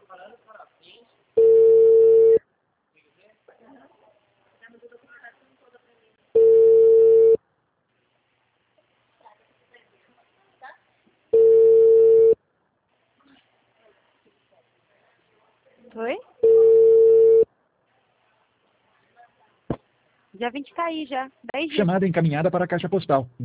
Oi? Dia 20 tá aí já. 10 dias. Chamada encaminhada para a caixa postal.